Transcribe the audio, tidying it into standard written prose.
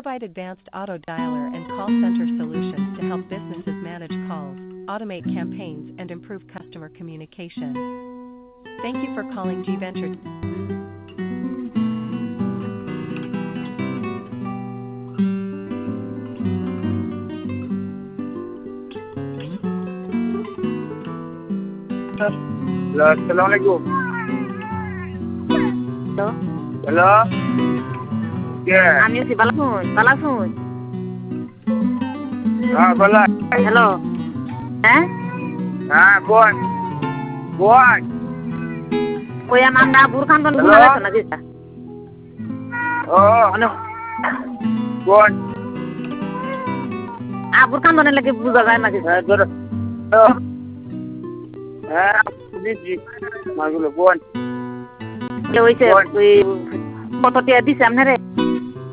provide advanced auto dialer and call center solutions to help businesses manage calls, automate campaigns, and improve customer communication. Thank you for calling G Venture. Hello, Assalamualaikum. Hello. Hello. Yeah. আমি আছি বালাসুন Bala. Hello হ্যাঁ Bon. ওই আমরা বুরখানগঞ্জ Hello? ঘুরে গেছে না দিদা Oh. Hello Bon. বুরখানগঞ্জের লাগে বুঝা যায় না দিদা Hello. Busy. Magulo, bon. যে হইছে বল। ওই কত টিয়া দিছে আপনারে